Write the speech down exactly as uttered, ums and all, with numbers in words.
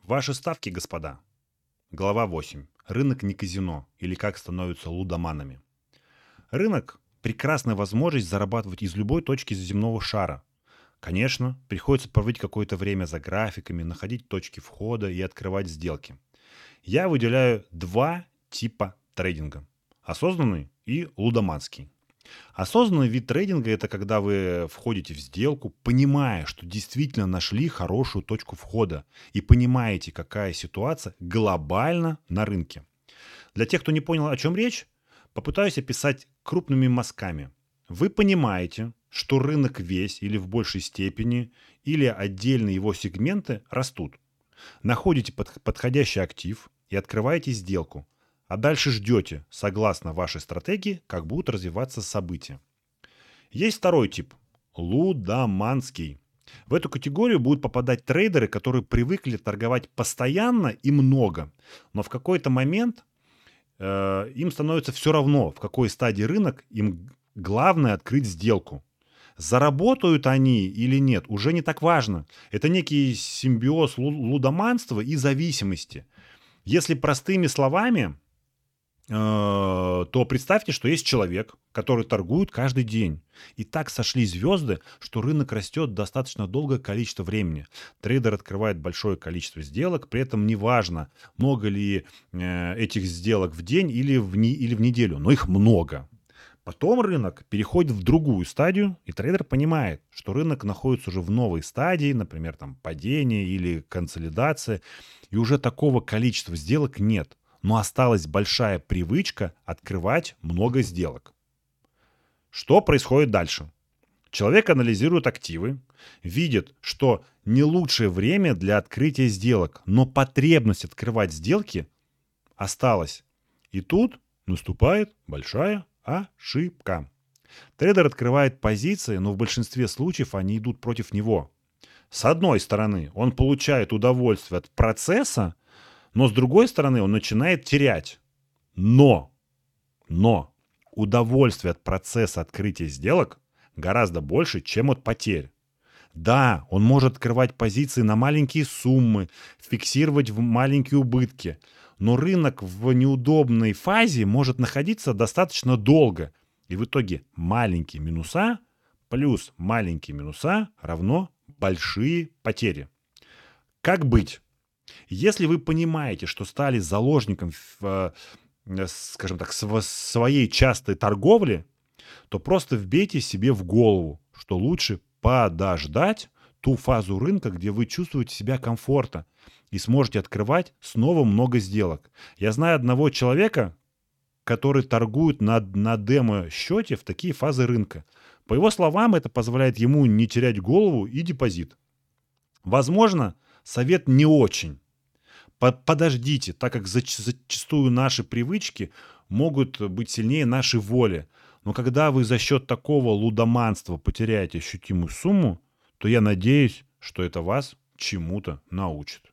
Ваши ставки, господа. Глава восемь. Рынок не казино или как становятся лудоманами. Рынок– прекрасная возможность зарабатывать из любой точки земного шара. Конечно, приходится проводить какое-то время за графиками, находить точки входа и открывать сделки. Я выделяю два типа трейдинга. Осознанный и лудоманский. Осознанный вид трейдинга– это когда вы входите в сделку, понимая, что действительно нашли хорошую точку входа и понимаете, какая ситуация глобально на рынке. Для тех, кто не понял, о чем речь, попытаюсь описать крупными мазками. Вы понимаете, что рынок весь или в большей степени, или отдельные его сегменты растут. Находите под- подходящий актив и открываете сделку. А дальше ждете, согласно вашей стратегии, как будут развиваться события. Есть второй тип– лудоманский. В эту категорию будут попадать трейдеры, которые привыкли торговать постоянно и много, но в какой-то момент э, им становится все равно, в какой стадии рынок, им главное открыть сделку. Заработают они или нет, уже не так важно. Это некий симбиоз лу- лудоманства и зависимости. Если простыми словами, э, то представьте, что есть человек, который торгует каждый день. И так сошли звезды, что рынок растет достаточно долгое количество времени. Трейдер открывает большое количество сделок, при этом неважно, много ли э, этих сделок в день или в, не- или в неделю, но их много. Потом рынок переходит в другую стадию, и трейдер понимает, что рынок находится уже в новой стадии, например, там падение или консолидация, и уже такого количества сделок нет, но осталась большая привычка открывать много сделок. Что происходит дальше? Человек анализирует активы, видит, что не лучшее время для открытия сделок, но потребность открывать сделки осталась. И тут наступает большая ошибка. Трейдер открывает позиции, но в большинстве случаев они идут против него. С одной стороны, он получает удовольствие от процесса, но с другой стороны, он начинает терять. Но, но удовольствие от процесса открытия сделок гораздо больше, чем от потерь. Да, он может открывать позиции на маленькие суммы, фиксировать в маленькие убытки, но рынок в неудобной фазе может находиться достаточно долго. И в итоге маленькие минуса плюс маленькие минуса равно большие потери. Как быть? Если вы понимаете, что стали заложником, э, э, скажем так, сво- своей частой торговли, то просто вбейте себе в голову, что лучше подождать ту фазу рынка, где вы чувствуете себя комфортно и сможете открывать снова много сделок. Я знаю одного человека, который торгует на, на демо-счете в такие фазы рынка. По его словам, это позволяет ему не терять голову и депозит. Возможно, совет не очень. По- Подождите, так как зач- зачастую наши привычки могут быть сильнее нашей воли. Но когда вы за счет такого лудоманства потеряете ощутимую сумму, то я надеюсь, что это вас чему-то научит.